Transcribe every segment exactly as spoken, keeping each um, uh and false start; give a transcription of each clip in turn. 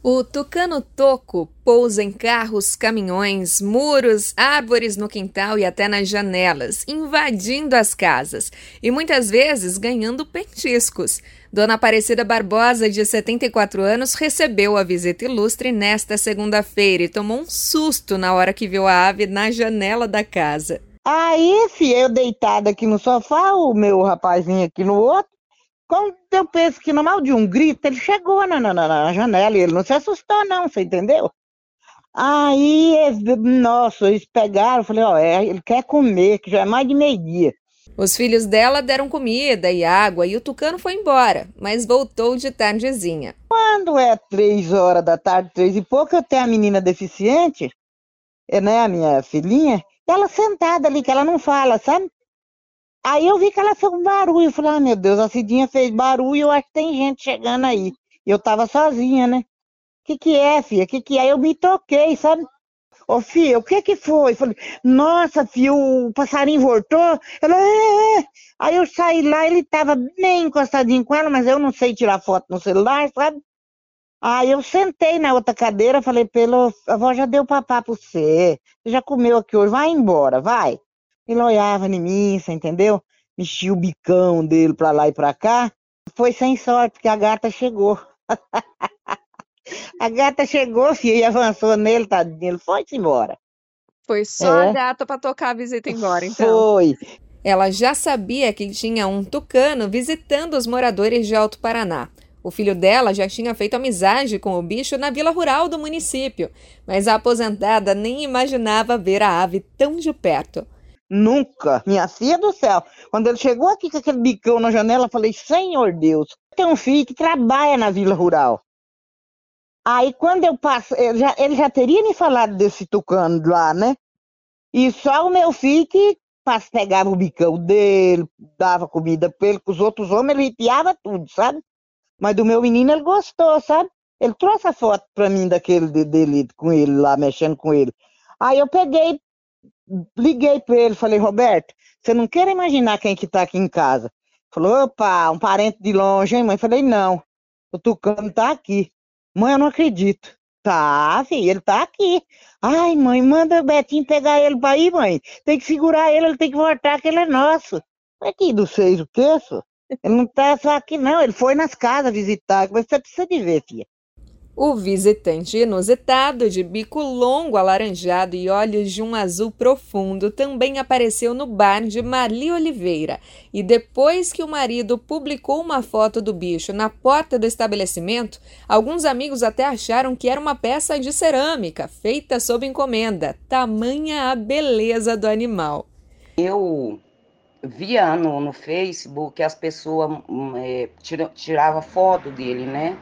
O tucano-toco pousa em carros, caminhões, muros, árvores no quintal e até nas janelas, invadindo as casas e muitas vezes ganhando petiscos. Dona Aparecida Barbosa, de setenta e quatro anos, recebeu a visita ilustre nesta segunda-feira e tomou um susto na hora que viu a ave na janela da casa. Aí, filha, eu deitada aqui no sofá, o meu rapazinho aqui no outro. Quando eu penso que no mal de um grito, ele chegou na, na, na janela e ele não se assustou não, você entendeu? Aí, eles- nossa, eles pegaram, eu falei, ó, é, ele quer comer, que já é mais de meio-dia. Os filhos dela deram comida e água e o tucano foi embora, mas voltou de tardezinha. Quando é três horas da tarde, três e pouco, eu tenho a menina deficiente, é, né, a minha filhinha, ela sentada ali, que ela não fala, sabe? Aí eu vi que ela fez um barulho, eu falei, ah, meu Deus, a Cidinha fez barulho, eu acho que tem gente chegando aí. E eu tava sozinha, né? Que que é, filha? Que que é? Eu me toquei, sabe? Ô, filha, o que que foi? Falei, nossa, filha, o passarinho voltou? Ela, é, é. Aí eu saí lá, ele tava bem encostadinho com ela, mas eu não sei tirar foto no celular, sabe? Aí eu sentei na outra cadeira, falei, pelo, a avó já deu papá pra você, você já comeu aqui hoje, vai embora, vai. Ele olhava em mim, você entendeu? Mexia o bicão dele pra lá e pra cá. Foi sem sorte, porque a gata chegou. A gata chegou, filho, e avançou nele, tadinho. Ele foi-se embora. Foi só a É, gata para tocar a visita embora, então. foi. Ela já sabia que tinha um tucano visitando os moradores de Alto Paraná. O filho dela já tinha feito amizade com o bicho na vila rural do município, mas a aposentada nem imaginava ver a ave tão de perto. Nunca, minha filha do céu. Quando ele chegou aqui com aquele bicão na janela, eu falei, Senhor Deus, tem um filho que trabalha na vila rural. Aí quando eu passo, ele já, ele já teria me falado desse tucano lá, né? E só o meu filho que pas- pegava o bicão dele, dava comida pra ele, com os outros homens, ele arrepiava tudo, sabe? Mas do meu menino ele gostou, sabe? Ele trouxe a foto pra mim daquele de- dele com ele lá, mexendo com ele. Aí eu peguei, liguei pra ele, falei, Roberto, você não quer imaginar quem que tá aqui em casa? Falou, opa, um parente de longe, hein, mãe? Falei, não, o tucano tá aqui. Mãe, eu não acredito. Tá, filho, ele tá aqui. Ai, mãe, manda o Betinho pegar ele pra ir, mãe. Tem que segurar ele, ele tem que voltar, que ele é nosso. Aqui do seis, o quê, só? Ele não tá só aqui, não. Ele foi nas casas visitar, mas você precisa de ver, filha. O visitante inusitado, de bico longo alaranjado e olhos de um azul profundo, também apareceu no bar de Marli Oliveira. E depois que o marido publicou uma foto do bicho na porta do estabelecimento, alguns amigos até acharam que era uma peça de cerâmica feita sob encomenda. Tamanha a beleza do animal. Eu via no, no Facebook que as pessoas hum, é, tira, tiravam foto dele, né?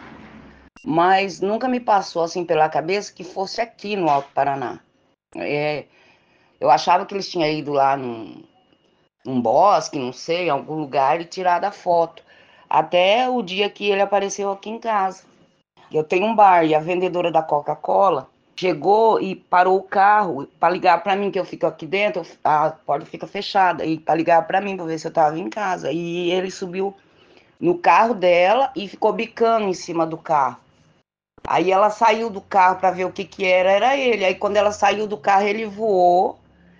Mas nunca me passou assim pela cabeça que fosse aqui no Alto Paraná. É, eu achava que eles tinham ido lá num, num bosque, não sei, em algum lugar e tirado a foto. Até o dia que ele apareceu aqui em casa. Eu tenho um bar e a vendedora da Coca-Cola chegou e parou o carro para ligar para mim, que eu fico aqui dentro, a porta fica fechada, e para ligar para mim, para ver se eu estava em casa. E ele subiu no carro dela e ficou bicando em cima do carro. Aí ela saiu do carro para ver o que que era, era ele. Aí quando ela saiu do carro, ele voou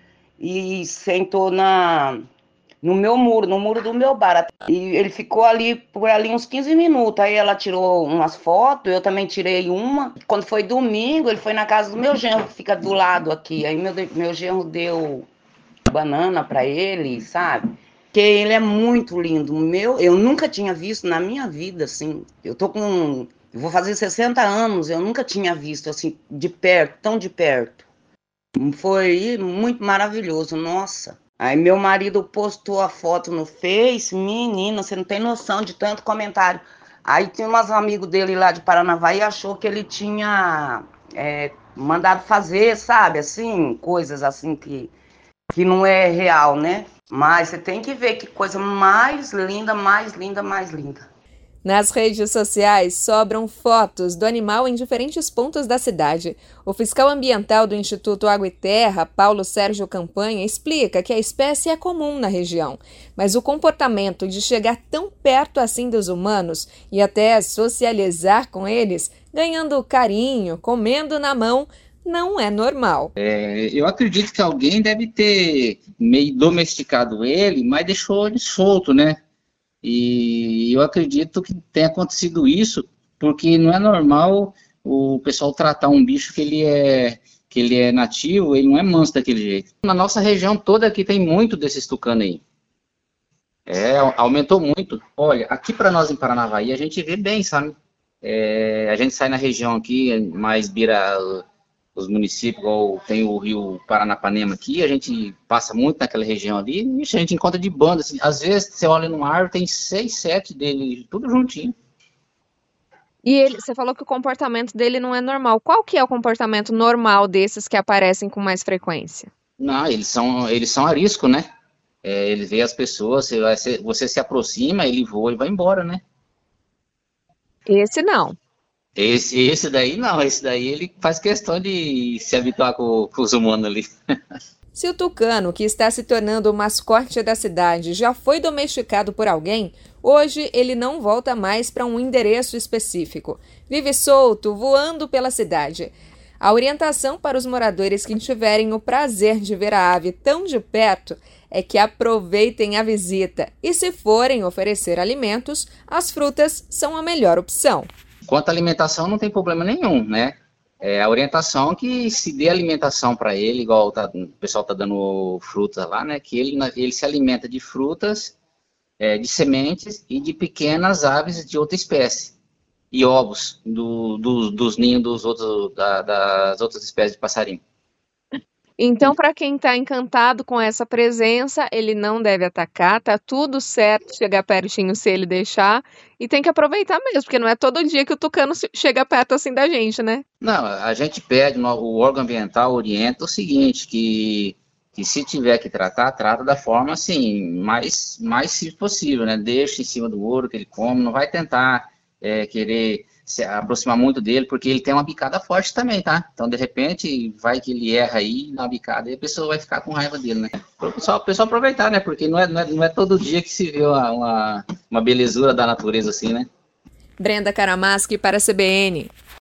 e sentou na no meu muro, no muro do meu bar. E ele ficou ali por ali uns quinze minutos. Aí ela tirou umas fotos, eu também tirei uma. Quando foi domingo, ele foi na casa do meu genro, que fica do lado aqui. Aí meu, meu genro deu banana para ele, sabe? Porque ele é muito lindo. Meu, eu nunca tinha visto na minha vida, assim. Eu tô com. Eu vou fazer sessenta anos, eu nunca tinha visto assim, de perto, tão de perto. Foi muito maravilhoso, nossa. Aí meu marido postou a foto no Face, menina, você não tem noção de tanto comentário. Aí tinha umas amigos dele lá de Paranavaí e achou que ele tinha é, mandado fazer, sabe, assim, coisas assim que, que não é real, né? Mas você tem que ver que coisa mais linda, mais linda, mais linda. Nas redes sociais sobram fotos do animal em diferentes pontos da cidade. O fiscal ambiental do Instituto Água e Terra, Paulo Sérgio Campanha, explica que a espécie é comum na região, mas o comportamento de chegar tão perto assim dos humanos e até socializar com eles, ganhando carinho, comendo na mão, não é normal. É, eu acredito que alguém deve ter meio domesticado ele, mas deixou ele solto, né? E eu acredito que tenha acontecido isso, porque não é normal o pessoal tratar um bicho que ele é, que ele é nativo, ele não é manso daquele jeito. Na nossa região toda aqui tem muito desses tucanos aí. É, aumentou muito. Olha, aqui para nós em Paranavaí a gente vê bem, sabe? É, a gente sai na região aqui, mais beira os municípios, igual tem o rio Paranapanema aqui, a gente passa muito naquela região ali, e a gente encontra de banda, assim, às vezes você olha no árvore, tem seis, sete dele, tudo juntinho. E ele, você falou que o comportamento dele não é normal. Qual que é o comportamento normal desses que aparecem com mais frequência? Não, eles são, eles são arisco, né? É, ele vê as pessoas, você, você se aproxima, ele voa e vai embora, né? Esse não. Esse, esse daí não, esse daí ele faz questão de se habituar com, com os humanos ali. Se o tucano, que está se tornando o mascote da cidade, já foi domesticado por alguém, hoje ele não volta mais para um endereço específico. Vive solto, voando pela cidade. A orientação para os moradores que tiverem o prazer de ver a ave tão de perto é que aproveitem a visita e, se forem oferecer alimentos, as frutas são a melhor opção. Quanto à alimentação, não tem problema nenhum, né? É a orientação que se dê alimentação para ele, igual tá, o pessoal está dando frutas lá, né? Que ele, ele se alimenta de frutas, é, de sementes e de pequenas aves de outra espécie. E ovos do, do, dos ninhos dos outros, da, das outras espécies de passarinho. Então, para quem está encantado com essa presença, ele não deve atacar, tá tudo certo chegar pertinho se ele deixar, e tem que aproveitar mesmo, porque não é todo dia que o tucano chega perto assim da gente, né? Não, a gente pede, o órgão ambiental orienta o seguinte, que, que se tiver que tratar, trata da forma assim, mais, mais simples possível, né? Deixa em cima do ouro que ele come, não vai tentar é, querer se aproximar muito dele, porque ele tem uma bicada forte também, tá? Então, de repente, vai que ele erra aí na bicada e a pessoa vai ficar com raiva dele, né? O pessoal, o pessoal aproveitar, né? Porque não é, não, é, não é todo dia que se vê uma, uma, uma belezura da natureza assim, né? Brenda Karamaschi para a C B N.